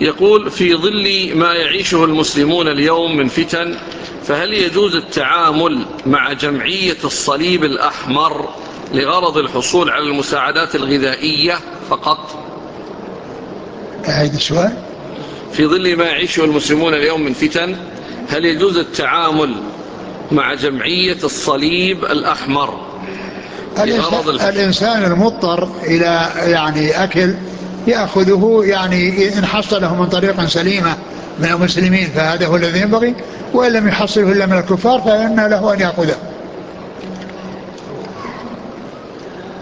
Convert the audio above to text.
يقول: في ظل ما يعيشه المسلمون اليوم من فتن، فهل يجوز التعامل مع جمعية الصليب الأحمر لغرض الحصول على المساعدات الغذائية فقط؟ أعيد السؤال. في ظل ما يعيشه المسلمون اليوم من فتن، هل يجوز التعامل مع جمعية الصليب الأحمر لغرض الإنسان المضطر إلى يعني أكل يأخذه، يعني إن حصله من طريق سليمة من المسلمين فهذا هو الذي ينبغي، وإن لم يحصله إلا من الكفار فإن له أن يأخذه.